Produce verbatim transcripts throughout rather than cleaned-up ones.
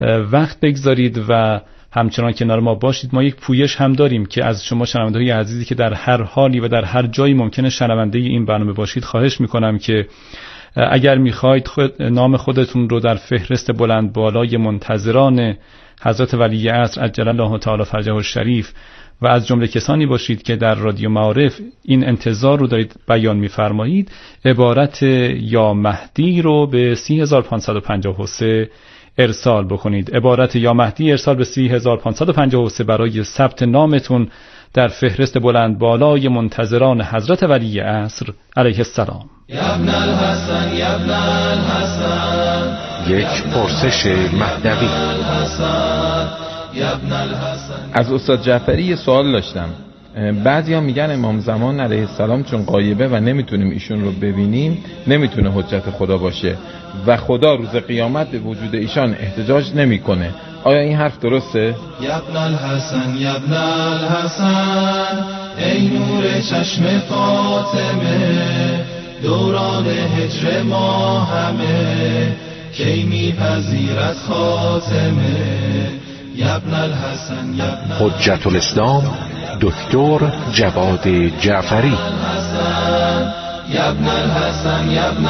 وقت بگذارید و همچنان کنار ما باشید. ما یک پویش هم داریم که از شما شنونده‌های عزیزی که در هر حالی و در هر جایی ممکنه شنونده این برنامه باشید خواهش میکنم که اگر میخواید خود نام خودتون رو در فهرست بلند بالای منتظران حضرت ولی عصر عجل الله تعالی فرجه الشریف و از جمله کسانی باشید که در رادیو معارف این انتظار رو دارید بیان می‌فرمایید، عبارت یا مهدی رو به سی هزار و پانصد و پنجاه و سه ارسال بکنید. عبارت یا مهدی ارسال به سی هزار و پانصد و پنجاه و سه برای ثبت نامتون در فهرست بلند بالای منتظران حضرت ولی عصر علیه السلام. ابن الحسن ابن الحسن، یک پرسش مهدوی. از استاد جعفری یه سوال داشتم. بعضیا میگن امام زمان علیه السلام چون غایبه و نمیتونیم ایشون رو ببینیم نمیتونه حجت خدا باشه و خدا روز قیامت به وجود ایشان احتجاج نمیکنه. آیا این حرف درسته؟ ابن الحسن ابن الحسن، ای نور چشم فاطمه، دوران هجر ما همه کی میپذیرد خاتمه. ابن الحسن ابن حجت الاسلام دکتر جواد جعفری. ابن الحسن ابن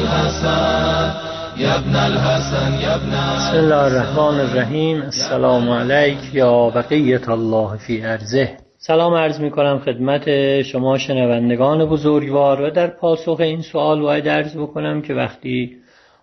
الحسن ابن الحسن ابن. بسم الله الرحمن الرحیم. السلام علیک یا بقیت الله فی ارضه. سلام عرض می کنم خدمت شما شنوندگان بزرگوار و در پاسخ این سوال باید عرض بکنم که وقتی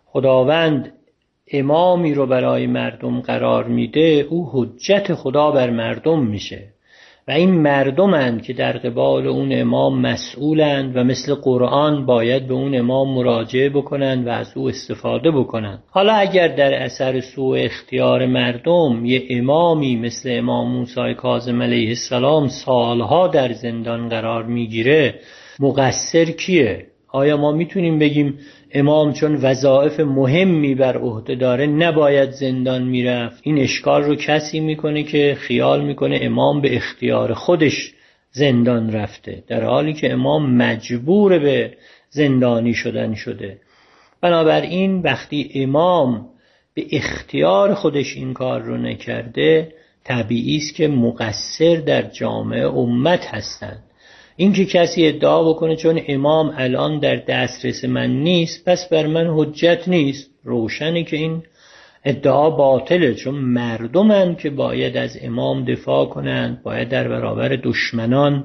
خداوند امامی رو برای مردم قرار میده او حجت خدا بر مردم میشه و این مردمند که در قبال اون امام مسئولند و مثل قرآن باید به اون امام مراجعه بکنند و از او استفاده بکنند. حالا اگر در اثر سوء اختیار مردم یه امامی مثل امام موسی کاظم علیه السلام سالها در زندان قرار میگیره، مقصر کیه؟ آیا ما میتونیم بگیم امام چون وظایف مهمی بر عهده داره نباید زندان میرفت؟ این اشکال رو کسی میکنه که خیال میکنه امام به اختیار خودش زندان رفته، در حالی که امام مجبور به زندانی شدن شده. بنابراین وقتی امام به اختیار خودش این کار رو نکرده، طبیعی است که مقصر در جامعه امت هستند. این که کسی ادعا بکنه چون امام الان در دسترس من نیست پس بر من حجت نیست، روشنه که این ادعا باطله، چون مردمن که باید از امام دفاع کنند، باید در برابر دشمنان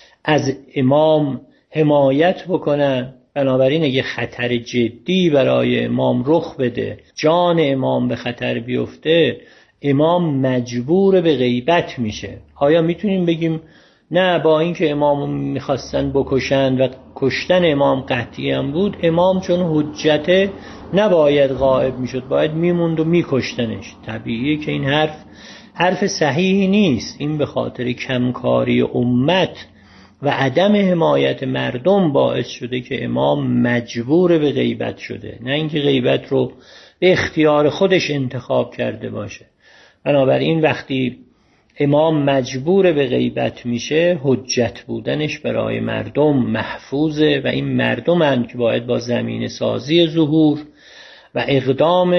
از امام حمایت بکنند. بنابراین اگه خطر جدی برای امام رخ بده، جان امام به خطر بیفته، امام مجبور به غیبت میشه. آیا میتونیم بگیم نه با اینکه امام میخواستن بکشن و کشتن امام قطعی هم بود، امام چون حجته نباید غائب میشد، باید میموند و میکشتنش؟ طبیعیه که این حرف حرف صحیحی نیست. این به خاطر کمکاری امت و عدم حمایت مردم باعث شده که امام مجبور به غیبت شده، نه اینکه غیبت رو به اختیار خودش انتخاب کرده باشه. بنابراین وقتی امام مجبور به غیبت میشه، حجت بودنش برای مردم محفوظه و این مردمند که باید با زمین سازی ظهور و اقدام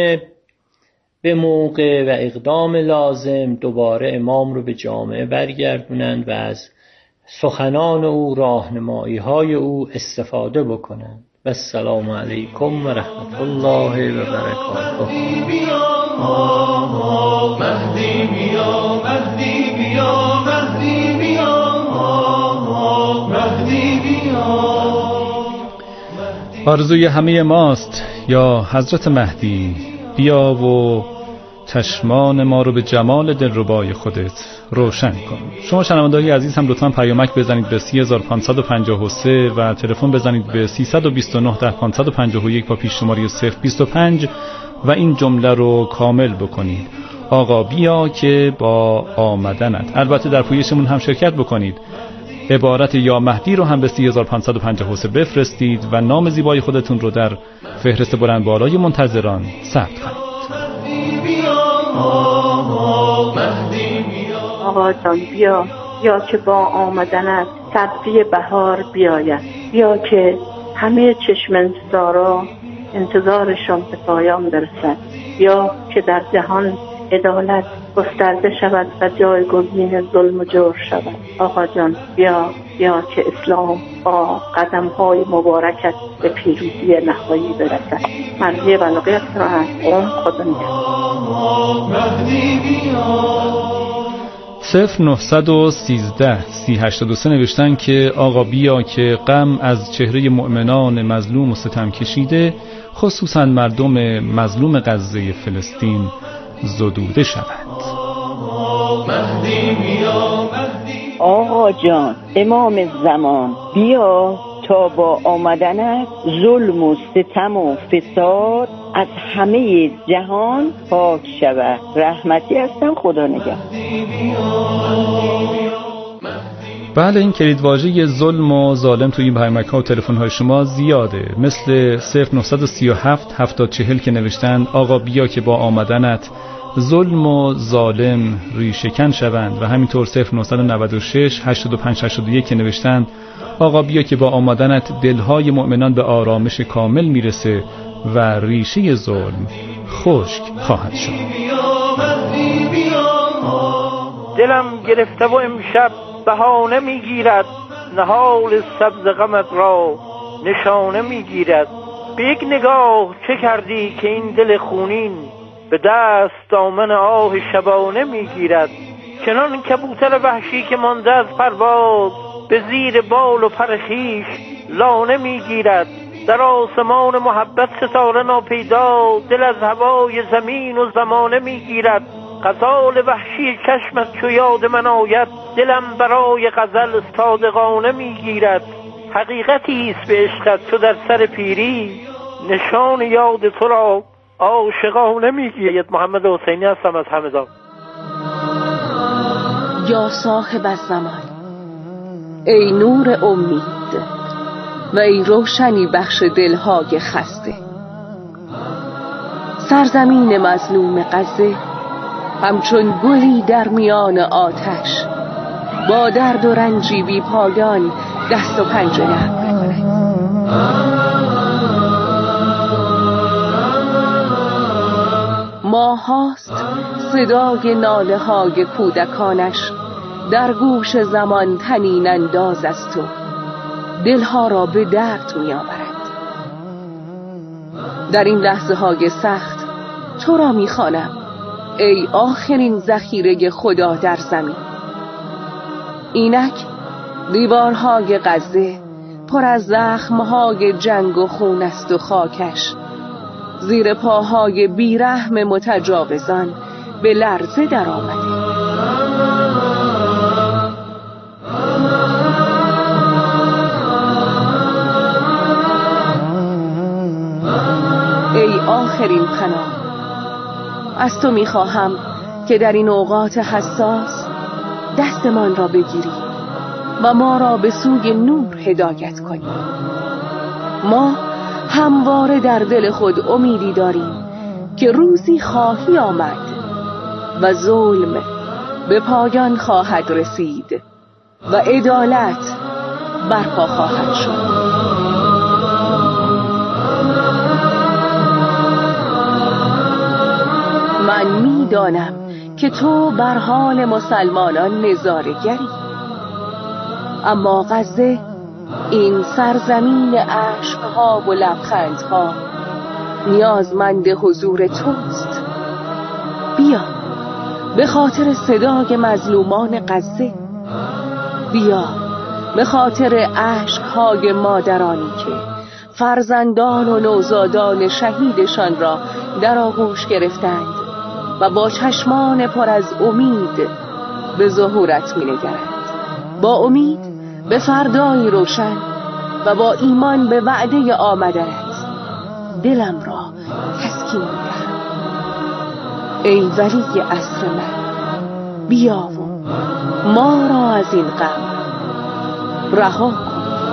به موقع و اقدام لازم دوباره امام رو به جامعه برگردونند و از سخنان او، راهنمایی های او استفاده بکنند. و السلام علیکم و رحمت الله و برکاته. مهدی بیا مهدی بیا مهدی بیا مهدی بیا. آرزوی همه ماست یا حضرت مهدی بیا و چشمان ما رو به جمال دلربای خودت روشن کن. شما شنوندگان عزیز هم لطفاً پیامک بزنید به سی هزار و پانصد و پنجاه و سه و تلفن بزنید به سیصد و بیست و نه ده پانصد و پنجاه و یک با پیش شماره صفر بیست و پنج و این جمله رو کامل بکنید: آقا بیا که با آمدنت. البته در پویشمون هم شرکت بکنید. عبارت یا مهدی رو هم به سی هزار و پانصد و پنجاه و سه بفرستید و نام زیبای خودتون رو در فهرست بلند بالای منتظران ثبت کنید. آقا جان بیا، یا که با آمدنت سبزی بهار بیاید، یا که همه چشم انتظارا انتظارشان به پایان برسد، یا که در جهان عدالت گسترده شود و جایگزین ظلم و جور شود. آقا جان بیا بیا که اسلام با قدم‌های مبارکت به پیروزی نهایی برسد. مرضی بلاغیت را هست اون خدا نگهدار. صفر نهصد و سیزده سی هشتاد و سه نوشتن که آقا بیا که غم از چهره مؤمنان مظلوم و ستم کشیده، خصوصا مردم مظلوم غزه فلسطین زدوده شود. آقا جان امام زمان بیا تا با آمدنت ظلم و ستم و فساد از همه جهان پاک شود. رحمتی هستم، خدا نگهدار. بله، این کلیدواژه ظلم و ظالم توی این پیامک‌ها و تلفن‌های شما زیاده، مثل صفر نهصد و سی و هفت هفتاد چهل که نوشتن آقا بیا که با آمدنت ظلم و ظالم ریشه‌کن شوند، و همینطور صفر نهصد و نود و شش هشتاد و پنج هشتاد و یک که نوشتن آقا بیا که با آمدنت دلهای مؤمنان به آرامش کامل میرسه و ریشه ظلم خشک خواهد شد. دلم گرفته و امشب بهانه میگیرد، نهال سبز غمت را نشانه میگیرد. به یک نگاه چه کردی که این دل خونین به دست دامن آه شبانه میگیرد. چنان کبوتر وحشی که مانده از پرواز به زیر بال و پر خویش لانه میگیرد. در آسمان محبت ستاره ناپیدا دل از هوای زمین و زمانه میگیرد. غزال وحشی چشمت چو یاد من آید، دلم برای غزل صادقانه میگیرد. حقیقتی است به عشقت چو در سر پیری، نشان یاد تو را عاشقانه میگیرد. محمد حسینی هستم از همدان. یا صاحب الزمان، ای نور امید و ای روشنی بخش دلهای خسته، سرزمین مظلوم غزه همچون گلی در میان آتش با درد و رنجی بی پایان دست و پنجه نرم می‌کند. ماهاست صدای ناله های کودکانش در گوش زمان طنین انداز است و دلها را به درد می آورد. در این لحظه های سخت تو را می خوانم ای آخرین ذخیره خدا در زمین. اینک دیوارهای غزه پر از زخمهای جنگ و خون است و خاکش زیر پاهای بیرحم متجاوزان به لرزه در آمده. ای آخرین پناه، از تو میخواهم که در این اوقات حساس دستمان را بگیری و ما را به سوی نور هدایت کنی. ما همواره در دل خود امیدی داریم که روزی خواهی آمد و ظلم به پایان خواهد رسید و عدالت برپا خواهد شد. من میدانم که تو بر حال مسلمانان نظاره‌گری، اما غزه این سرزمین عشقها و لبخندها نیازمند حضور توست. بیا به خاطر صدای مظلومان غزه، بیا به خاطر عشقهای مادرانی که فرزندان و نوزادان شهیدشان را در آغوش گرفتند و با چشمان پر از امید به ظهورت می نگرند. با امید به فردایی روشن و با ایمان به وعده آمدنت دلم را تسکین می دهم. ای ولی عصر من، بیا و ما را از این غم رها کن.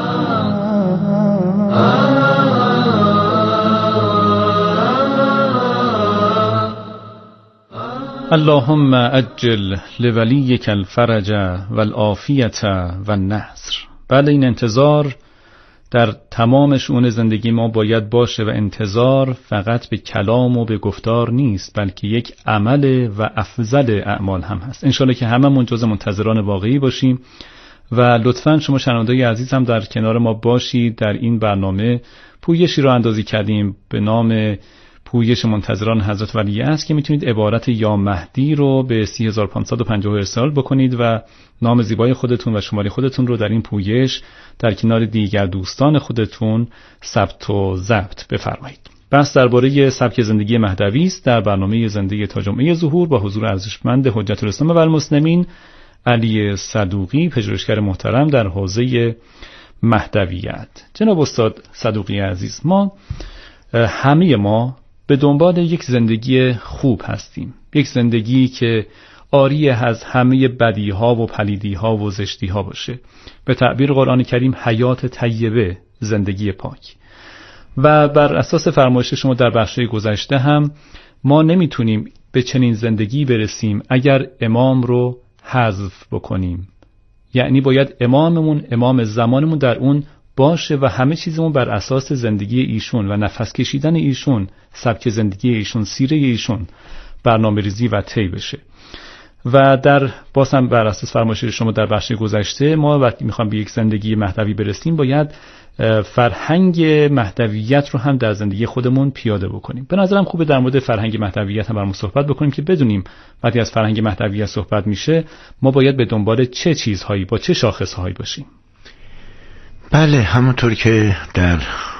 اللهم اجل لولیک الفرج والعافیة والنصر. بله، این انتظار در تمام شؤون زندگی ما باید باشه و انتظار فقط به کلام و به گفتار نیست، بلکه یک عمل و افضل اعمال هم هست. انشالله که هممون جز منتظران واقعی باشیم و لطفاً شما شنونده‌های عزیز هم در کنار ما باشید. در این برنامه پویشی رو اندازی کردیم به نام پویش منتظران حضرت ولی است که میتونید عبارت یا مهدی رو به سه هزار و پانصد و پنجاه ارسال بکنید و نام زیبای خودتون و شماره خودتون رو در این پویش در کنار دیگر دوستان خودتون ثبت و ضبط بفرمایید. بحث درباره سبک زندگی مهدوی است در برنامه زنده تا جمعه ظهور با حضور ارزشمند حجت الاسلام و المسلمین علی صدوقی، پژوهشگر محترم در حوزه مهدویت. جناب استاد صدوقی عزیز، ما همه ما به دنبال یک زندگی خوب هستیم، یک زندگی که عاری از همه بدیها و پلیدیها و زشتیها باشه. به تعبیر قرآن کریم حیات طیبه، زندگی پاک. و بر اساس فرمایش شما در بخش‌های گذشته هم ما نمیتونیم به چنین زندگی برسیم اگر امام رو حذف بکنیم. یعنی باید اماممون، امام زمانمون در اون باشه و همه چیزمون بر اساس زندگی ایشون و نفس کشیدن ایشون، سبک زندگی ایشون، سیره ایشون برنامه ریزی و طی بشه. و در بازم بر اساس فرمایش شما در بخش گذشته ما وقتی میخوام به یک زندگی مهدوی برسیم باید فرهنگ مهدویت رو هم در زندگی خودمون پیاده بکنیم. به نظرم خوبه در مورد فرهنگ مهدویت هم برامون صحبت بکنیم که بدونیم وقتی از فرهنگ مهدویت صحبت میشه ما باید به دنبال چه چیزهایی، با چه شاخصهایی باشیم. بله، همونطور که در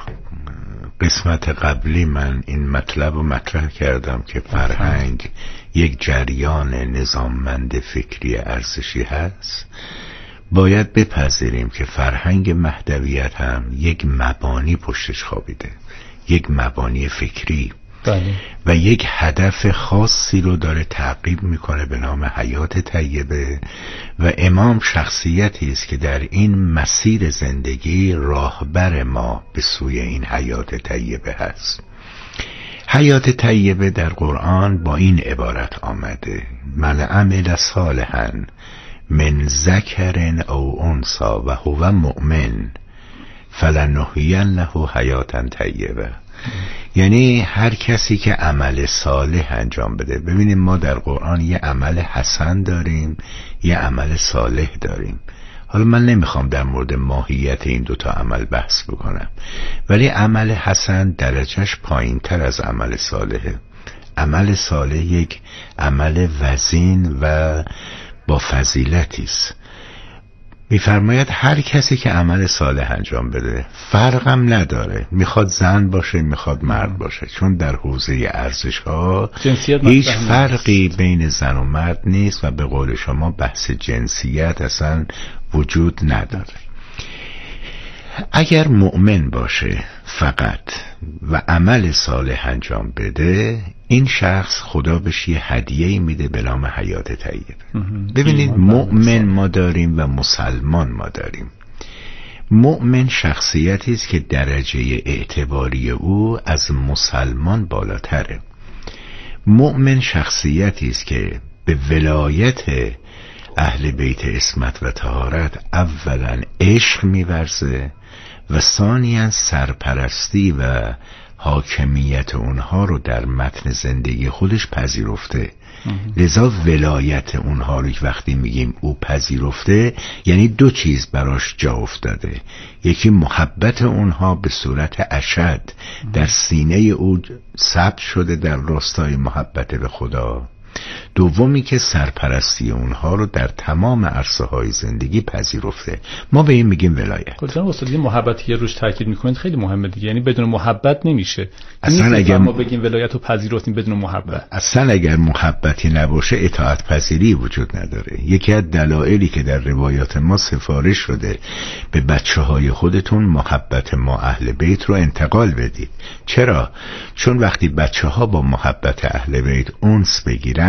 قسمت قبلی من این مطلب رو مطرح کردم که فرهنگ یک جریان نظاممند فکری ارزشی هست، باید بپذیریم که فرهنگ مهدویت هم یک مبانی پشتش خوابیده، یک مبانی فکری بله. و یک هدف خاصی رو داره تعقیب میکنه به نام حیات طیبه و امام شخصیتی است که در این مسیر زندگی راهبر ما به سوی این حیات طیبه هست. حیات طیبه در قرآن با این عبارت آمده: من عمل صالحا من ذکر او انثی و هو مؤمن فلنحینه حیاتا طیبه. یعنی هر کسی که عمل صالح انجام بده. ببینیم ما در قرآن یه عمل حسن داریم، یه عمل صالح داریم. حالا من نمیخوام در مورد ماهیت این دوتا عمل بحث بکنم، ولی عمل حسن درجهش پایین تر از عمل صالحه. عمل صالح یک عمل وزین و با فضیلتی است. میفرماید هر کسی که عمل صالح انجام بده، فرقم نداره میخواد زن باشه میخواد مرد باشه، چون در حوزه ارزش ها هیچ فرقی بین زن و مرد نیست و به قول شما بحث جنسیت اصلا وجود نداره. اگر مؤمن باشه فقط و عمل صالح انجام بده، این شخص خدا بهش یه هدیه میده به نام حیات طیبه. ببینید مؤمن ما داریم و مسلمان ما داریم. مؤمن شخصیتی است که درجه اعتباری او از مسلمان بالاتره. مؤمن شخصیتی است که به ولایت اهل بیت عصمت و طهارت اولا عشق می‌ورزه و ثانیاً سرپرستی و حاکمیت اونها رو در متن زندگی خودش پذیرفته. لذا ولایت اونها رو وقتی میگیم او پذیرفته، یعنی دو چیز براش جا افتاده. یکی محبت اونها به صورت اشد در سینه او ثبت شده در راستای محبت به خدا، دومی که سرپرستی اونها رو در تمام عرصه های زندگی پذیرفته. ما به این میگیم ولایت. خب جناب استاد، این محبتی که روش تاکید میکنید خیلی مهمه دیگه، یعنی بدون محبت نمیشه. اصلا اگر ما بگیم ولایت رو پذیرفتیم بدون محبت، اصلا اگر محبتی نباشه اطاعت پذیری وجود نداره. یکی از دلایلی که در روایات ما سفارش شده به بچه های خودتون محبت ما اهل بیت رو انتقال بدید. چرا؟ چون وقتی بچه ها با محبت اهل بیت انس بگیرن،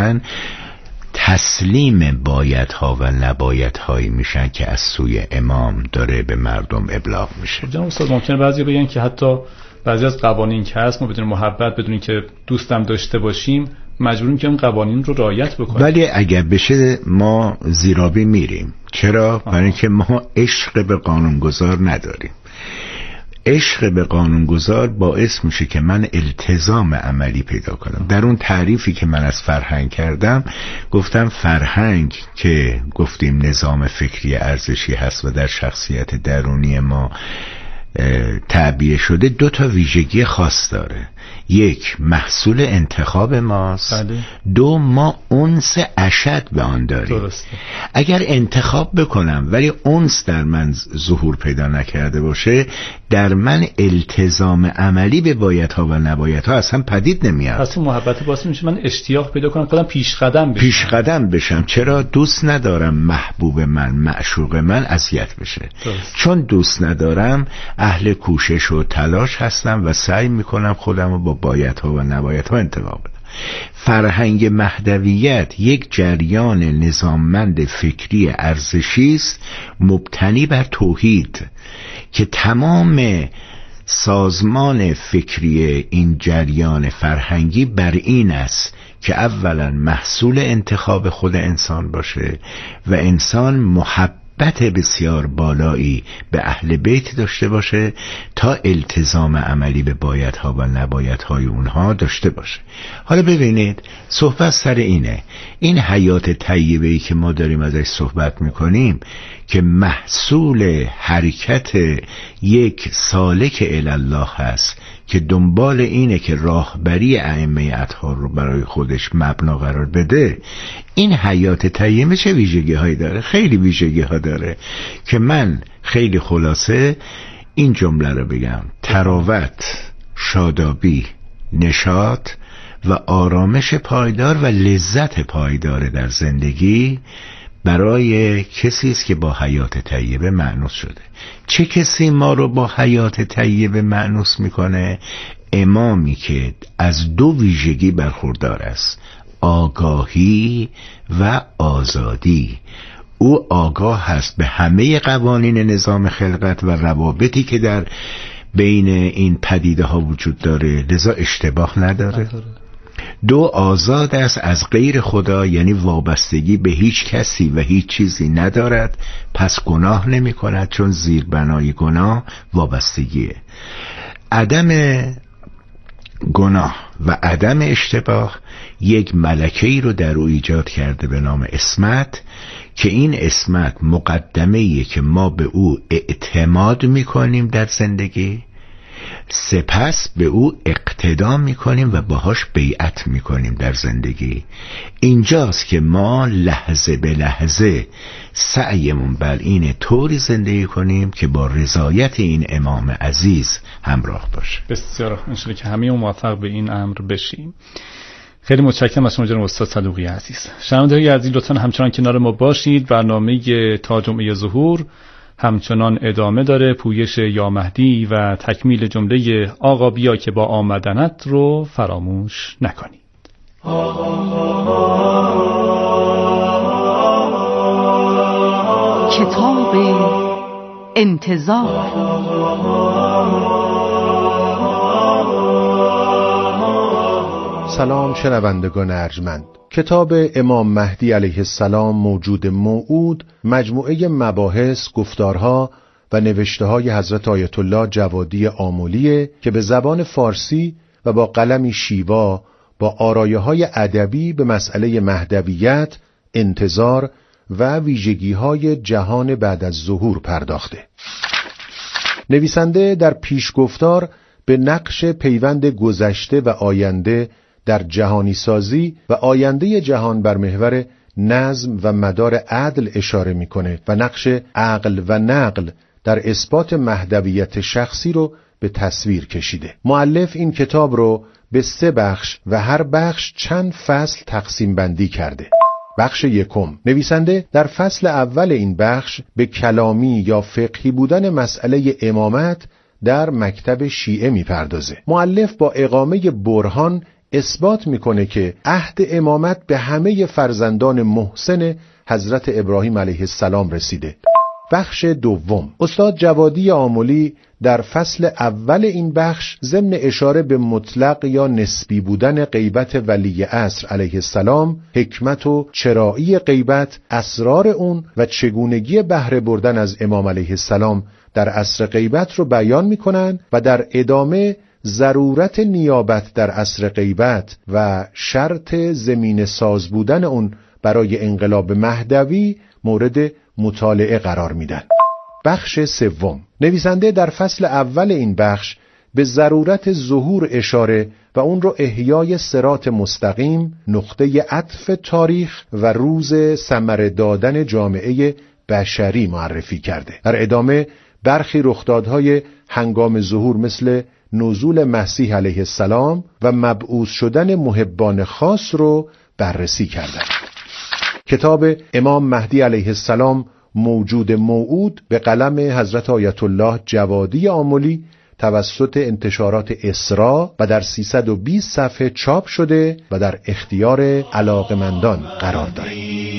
تسلیم بایدها و نبایدهایی میشن که از سوی امام داره به مردم ابلاغ میشه. جناب استاد، ممکنه بعضی بگن که حتی بعضی از قوانین که هست ما بدون محبت، بدون که دوستم داشته باشیم، مجبوریم که اون قوانین رو رعایت بکنیم. ولی اگر بشه ما زیرابی میریم. چرا؟ برای اینکه ما عشق به قانونگذار نداریم. عشق به قانونگذار باعث میشه که من التزام عملی پیدا کنم. در اون تعریفی که من از فرهنگ کردم گفتم فرهنگ که گفتیم نظام فکری ارزشی هست و در شخصیت درونی ما تعبیه شده، دو تا ویژگی خاص داره. یک، محصول انتخاب ماست. بله. دو، ما انس اشد به آن داریم. درسته. اگر انتخاب بکنم ولی انس در من ظهور پیدا نکرده باشه، در من التزام عملی به بایدها و نبایدها اصلا پدید نمیاد. پس محبت باعث میشه من اشتیاق پیدا کنم خودم پیش قدم بشم. پیش قدم بشم. چرا؟ دوست ندارم محبوب من، معشوق من اذیت بشه. درست. چون دوست ندارم اهل کوشش و تلاش هستم و سعی میکنم خودم رو با بایدها و نبایدها انتخاب بدم. فرهنگ مهدویت یک جریان نظاممند فکری ارزشی است مبتنی بر توحید که تمام سازمان فکری این جریان فرهنگی بر این است که اولا محصول انتخاب خود انسان باشه و انسان محبت بسیار بالایی به اهل بیت داشته باشه تا التزام عملی به بایدها و نبایدهای اونها داشته باشه. حالا ببینید صحبت سر اینه، این حیات طیبه‌ای که ما داریم ازش صحبت میکنیم که محصول حرکت یک سالک الالله هست که دنبال اینه که راهبری ائمه اطهار رو برای خودش مبنا قرار بده. این حیات طیبه چه ویژگی هایی داره؟ خیلی ویژگی ها داره که من خیلی خلاصه این جمله رو بگم: تراوت، شادابی، نشاط و آرامش پایدار و لذت پایدار در زندگی برای کسی است که با حیات طیبه مأنوس شده. چه کسی ما رو با حیات طیبه مأنوس میکنه؟ امامی که از دو ویژگی برخوردار است: آگاهی و آزادی. او آگاه هست به همه قوانین نظام خلقت و روابطی که در بین این پدیده ها وجود داره، لذا اشتباه نداره. دو، آزاد است از غیر خدا، یعنی وابستگی به هیچ کسی و هیچ چیزی ندارد، پس گناه نمی کند چون زیربنای گناه وابستگیه. عدم گناه و عدم اشتباه یک ملکه‌ای رو در او ایجاد کرده به نام عصمت که این عصمت مقدمه‌ایه که ما به او اعتماد می‌کنیم در زندگی، سپس به او اقتدا میکنیم و باهاش بیعت میکنیم در زندگی. اینجاست که ما لحظه به لحظه سعیمون بر این طوری زندگی کنیم که با رضایت این امام عزیز همراه باشه. بسیار انشالله که همه موفق به این امر بشیم. خیلی متشکرم از شما جناب استاد صدوقی عزیز. شنونده‌های عزیز لطفاً همچنان کنار ما باشید. برنامه تا جمعه ظهور همچنان ادامه داره. پویش یا مهدی و تکمیل جمله آقا بیا که با آمدنت رو فراموش نکنید. کتاب انتظار. سلام شنوندگان ارجمند. کتاب امام مهدی علیه السلام موجود موعود مجموعه مباحث، گفتارها و نوشته‌های حضرت آیت الله جوادی آملیه که به زبان فارسی و با قلمی شیوا با آرایه‌های ادبی به مسئله مهدویت، انتظار و ویژگی‌های جهان بعد از ظهور پرداخته. نویسنده در پیشگفتار به نقش پیوند گذشته و آینده در جهانی سازی و آینده جهان بر محور نظم و مدار عدل اشاره میکنه و نقش عقل و نقل در اثبات مهدویت شخصی رو به تصویر کشیده. مؤلف این کتاب رو به سه بخش و هر بخش چند فصل تقسیم بندی کرده. بخش یکم، نویسنده در فصل اول این بخش به کلامی یا فقهی بودن مسئله امامت در مکتب شیعه میپردازه. مؤلف با اقامه برهان اثبات میکنه که عهد امامت به همه فرزندان محسن حضرت ابراهیم علیه السلام رسیده. بخش دوم. استاد جوادی آملی در فصل اول این بخش ضمن اشاره به مطلق یا نسبی بودن غیبت ولی عصر علیه السلام، حکمت و چرایی غیبت، اسرار اون و چگونگی بهره بردن از امام علیه السلام در عصر غیبت رو بیان میکنن و در ادامه ضرورت نیابت در عصر غیبت و شرط زمین ساز بودن اون برای انقلاب مهدوی مورد مطالعه قرار میدن. بخش سوم. نویسنده در فصل اول این بخش به ضرورت ظهور اشاره و اون رو احیای صراط مستقیم، نقطه عطف تاریخ و روز ثمره دادن جامعه بشری معرفی کرده. در ادامه برخی رخدادهای هنگام ظهور مثل نزول مسیح علیه السلام و مبعوث شدن محبان خاص رو بررسی کرده. کتاب امام مهدی علیه السلام موجود موعود به قلم حضرت آیت الله جوادی آملی توسط انتشارات اسرا و در سیصد و بیست صفحه چاپ شده و در اختیار علاقمندان قرار دارد.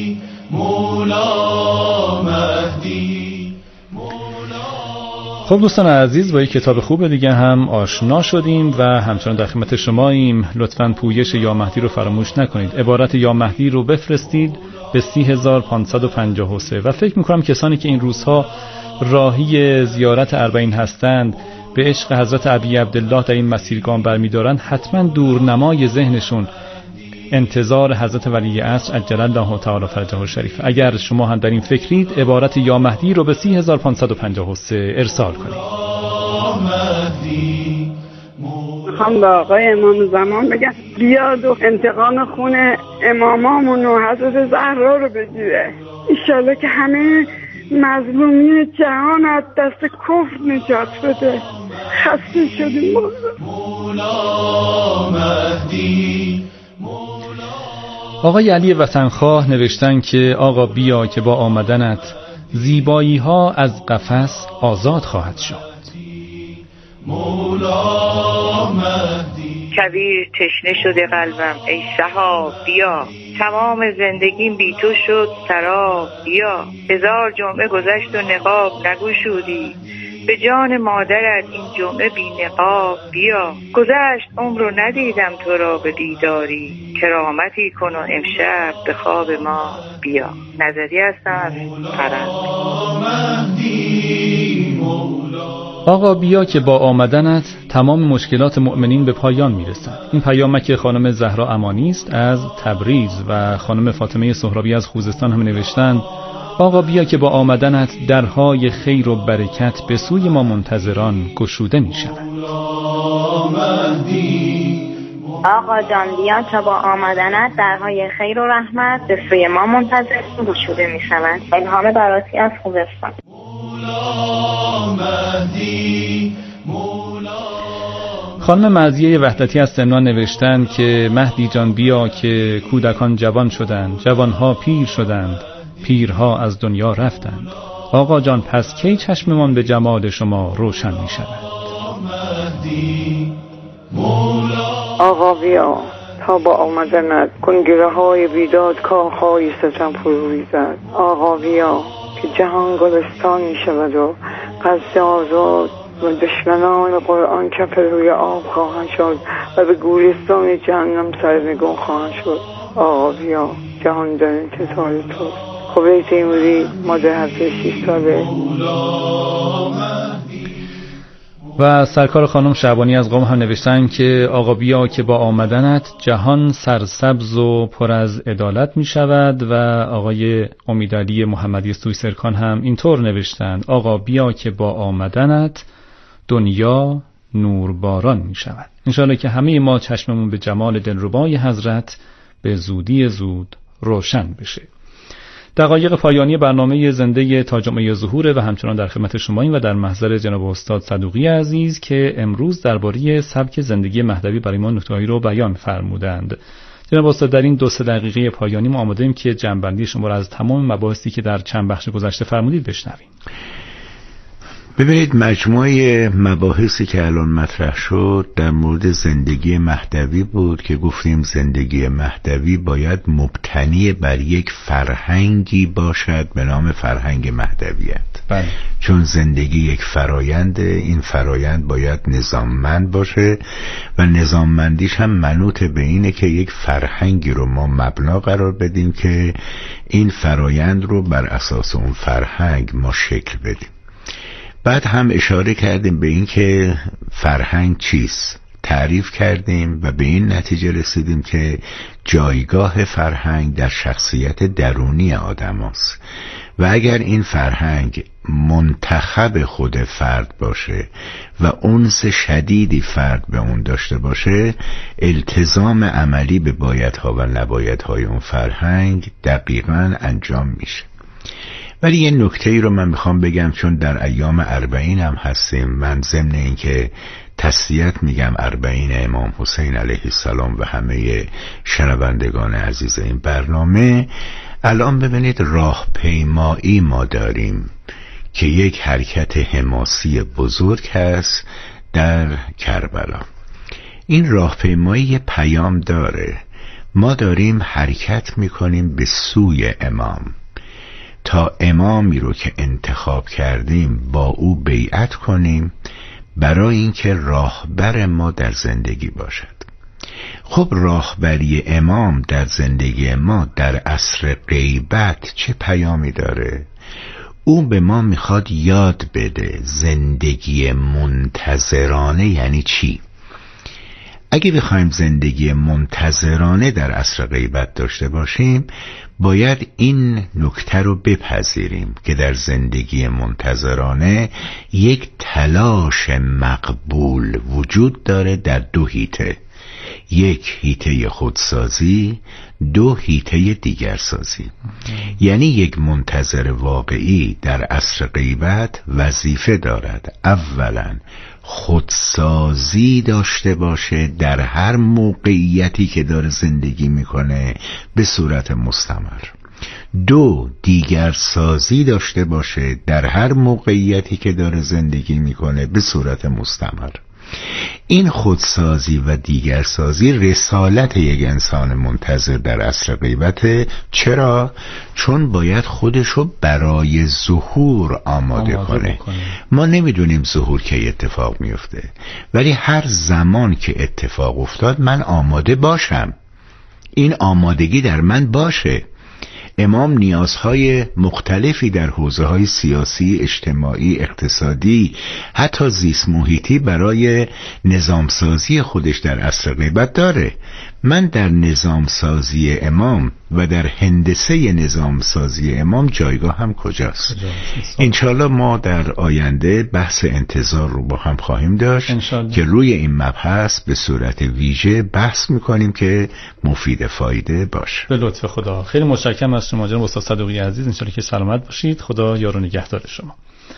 مولا مهدی. خب دوستان عزیز، با یک کتاب خوب دیگه هم آشنا شدیم و همچنان در خدمت شماییم. لطفاً پویش یا مهدی رو فراموش نکنید. عبارت یا مهدی رو بفرستید به سی هزار و پانصد و پنجاه و سه و فکر میکنم کسانی که این روزها راهی زیارت اربعین هستند، به عشق حضرت ابی عبدالله در این مسیر گام برمیدارند، حتما دورنمای ذهنشون انتظار حضرت ولی عصر عجل الله تعالی فرجه الشریف. اگر شما هم در این فکرید، عبارت یا مهدی رو به سی هزار و پانصد و پنجاه و سه ارسال کنید. میخوام به آقای امام زمان بگم بیاد و انتقام خون امامامون و حضرت زهرا رو بگیره. انشالله که همه مظلومی جهان از دست کفر نجات بده. خسته شدیم مولا مهدی. آقای علی وطنخواه نوشتن که آقا بیا که با آمدنت زیبایی ها از قفس آزاد خواهد شد. مولا مهدی. کویر تشنه شده قلبم ای سحاب بیا، تمام زندگیم بی تو شد سراب بیا، هزار جمعه گذشت و نقاب نگشودی، به جان مادرت این جمعه بی نقاب بیا، گذشت عمر رو ندیدم تو را به دیداری، کرامتی کن و امشب به خواب ما بیا. نظری هستم از فرنگ. آقا بیا که با آمدنت تمام مشکلات مؤمنین به پایان میرسند. این پیامک خانم زهرا امانی است از تبریز و خانم فاطمه سهرابی از خوزستان هم نوشتن آقا بیا که با آمدنت درهای خیر و برکت به سوی ما منتظران گشوده می شود. آقا جان بیا تا با آمدنت درهای خیر و رحمت به سوی ما منتظر گشوده می شود. الهام براتی از خوزستان. خانم مرضیه وحدتی از تهران نوشتند که مهدی جان بیا که کودکان جوان شدند، جوانها پیر شدند، پیرها از دنیا رفتند. آقا جان پس کی چشممان به جمال شما روشن می شود؟ آقا بیا تا با آمدنت کنگره های بیداد کاخهای ستم فروی زد. آقا بیا که جهان گلستان می شود و قصد آزاد و دشمنان قرآن کف روی آب خواهند شد و به گورستان جهنم سرنگون خواهند شد. آقا بیا جهان در انتظار توست. خوبه تیموری مادر هفته شیش ساله. و سرکار خانم شعبانی از قم هم نوشتن که آقا بیا که با آمدنت جهان سرسبز و پر از عدالت می شود. و آقای امیدعلی محمدی سویسرکان هم اینطور نوشتند آقا بیا که با آمدنت دنیا نورباران می شود. انشاءالله که همه ما چشممون به جمال دلربای حضرت به زودی زود روشن بشه. دقایق پایانی برنامه زنده تا جمعه ظهور و همچنان در خدمت شماییم و در محضر جناب استاد صدوقی عزیز که امروز درباره سبک زندگی مهدوی برای ما نکته‌هایی رو بیان فرمودند. جناب استاد در این دو سه دقیقه پایانی ما آماده ایم که جمع‌بندی شما را از تمام مباحثی که در چند بخش گذشته فرمودید بشنویم. ببینید مجموعه مباحثی که الان مطرح شد در مورد زندگی مهدوی بود که گفتیم زندگی مهدوی باید مبتنی بر یک فرهنگی باشد به نام فرهنگ مهدویت. بله. چون زندگی یک فرایند، این فرایند باید نظاممند باشه و نظاممندیش هم منوط به اینه که یک فرهنگی رو ما مبنا قرار بدیم که این فرایند رو بر اساس اون فرهنگ ما شکل بدیم. بعد هم اشاره کردیم به این که فرهنگ چیست، تعریف کردیم و به این نتیجه رسیدیم که جایگاه فرهنگ در شخصیت درونی آدم است و اگر این فرهنگ منتخب خود فرد باشه و انس شدیدی فرد به اون داشته باشه، التزام عملی به بایدها و نبایدهای اون فرهنگ دقیقاً انجام میشه. ولی یه نکته ای رو من میخوام بگم، چون در ایام اربعین هم هستیم، من ضمن این که تسلیت میگم اربعین امام حسین علیه السلام و همه شنوندگان عزیز این برنامه، الان ببینید راهپیمایی ما داریم که یک حرکت حماسی بزرگ هست در کربلا. این راهپیمایی یه پیام داره، ما داریم حرکت میکنیم به سوی امام تا امامی رو که انتخاب کردیم با او بیعت کنیم برای اینکه راهبر ما در زندگی باشد. خب راهبری امام در زندگی ما در عصر غیبت چه پیامی داره؟ او به ما میخواد یاد بده زندگی منتظرانه یعنی چی؟ اگه بخوایم زندگی منتظرانه در عصر غیبت داشته باشیم، باید این نکته رو بپذیریم که در زندگی منتظرانه یک تلاش مقبول وجود داره در دو حیطه، یک حیطه خودسازی، دو حیطه دیگرسازی. یعنی یک منتظر واقعی در عصر غیبت وظیفه دارد اولا خودسازی داشته باشه در هر موقعیتی که داره زندگی میکنه به صورت مستمر، دو دیگر سازی داشته باشه در هر موقعیتی که داره زندگی میکنه به صورت مستمر. این خودسازی و دیگرسازی رسالت یک انسان منتظر در عصر غیبت. چرا؟ چون باید خودشو برای ظهور آماده, آماده کنه بکنه. ما نمیدونیم ظهور کی اتفاق میفته، ولی هر زمان که اتفاق افتاد من آماده باشم، این آمادگی در من باشه. امام نیازهای مختلفی در حوزه‌های سیاسی، اجتماعی، اقتصادی، حتی زیست محیطی برای نظامسازی خودش در عصر غیبت داره. من در نظامسازی امام و در هندسه نظامسازی امام جایگاه هم کجاست؟ انشالله ما در آینده بحث انتظار رو با هم خواهیم داشت انشالله. که روی این مبحث به صورت ویژه بحث میکنیم که مفید فایده باشه. به لطف خدا. خیلی متشکرم از شما جناب استاد صدوقی عزیز، انشالله که سلامت باشید. خدا یار و نگهدار شما.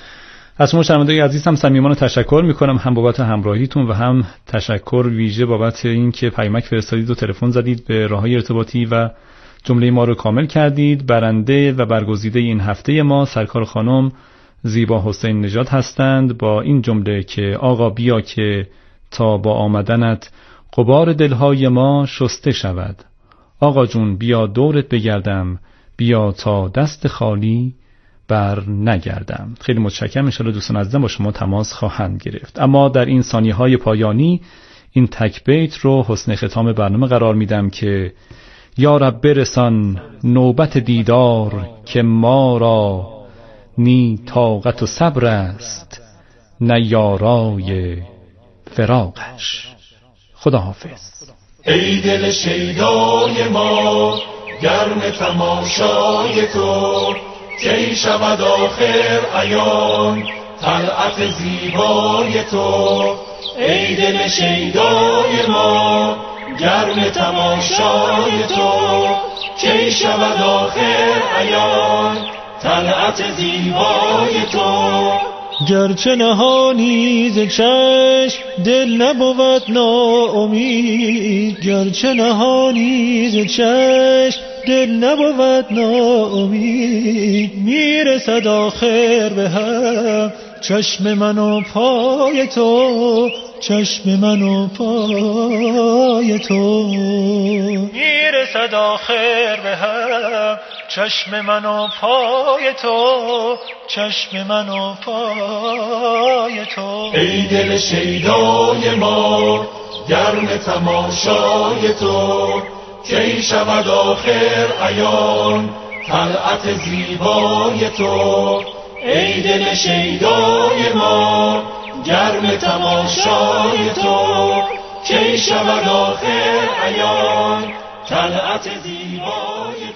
از شما شنوندگان عزیز هم صمیمانه تشکر میکنم، هم بابت همراهیتون و هم تشکر ویژه بابت این که پیامک فرستادید و تلفن زدید، به راههای ارتباطی و جمله ما رو کامل کردید. برنده و برگزیده این هفته ما سرکار خانم زیبا حسین نژاد هستند با این جمله که آقا بیا که تا با آمدنت غبار دلهای ما شسته شود. آقا جون بیا دورت بگردم، بیا تا دست خالی بر نگردم. خیلی متشکرم. ان شاءالله دوستان عزیزم با شما تماس خواهند گرفت. اما در این ثانیه‌های پایانی این تک بیت رو حسن ختام برنامه قرار میدم که یا رب برسان نوبت دیدار که ما را نی طاقت و صبر است نه یارای فراقش. خدا حافظ. ای دل شیدای ما گرم تماشای تو، کی شود آخر عیان طلعت زیبای تو. ای دل شیدای ما گرم تماشای تو، کی شود آخر عیان طلعت زیبای تو. گرچه نهانی ز چشم دل نبود ناامید، گرچه نهانی ز چشم دل نبود ناامید. میرسد آخر به هم چشم من و پای تو، چشم من و پای تو. میرسد آخر به هم چشم من و پای تو، چشم من و پای تو. ای دل شیدای ما گرم تماشای تو، کی شود آخر عیان طلعت زیبای تو. ای دل شیدای ما گرم تماشای تو، کی شود آخر عیان طلعت زیبای